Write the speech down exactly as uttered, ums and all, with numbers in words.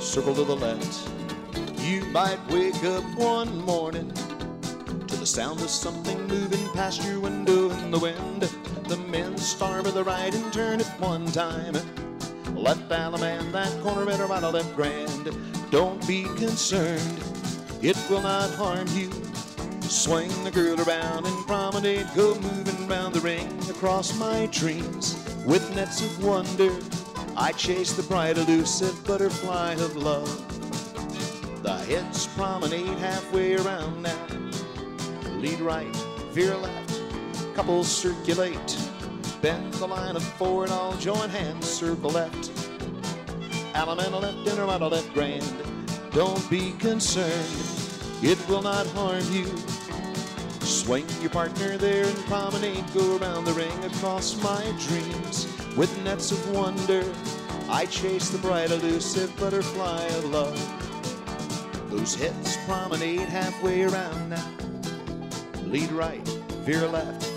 circle to the left. You might wake up one morning to the sound of something moving past your window in the wind. The men starve to the right and turn at one time. Left Allemande, that corner, better right or left grand. Don't be concerned, it will not harm you. Swing the girl around and promenade, go moving round the ring. Across my dreams with nets of wonder, I chase the bright elusive butterfly of love. The heads promenade halfway around now. Lead right, veer left, couples circulate. Bend the line of four and all join hands, circle left. Allemande left and right or left grand. Don't be concerned, it will not harm you. Swing your partner there and promenade, go around the ring. Across my dreams with nets of wonder, I chase the bright elusive butterfly of love. Those heads promenade halfway around now. Lead right, veer left,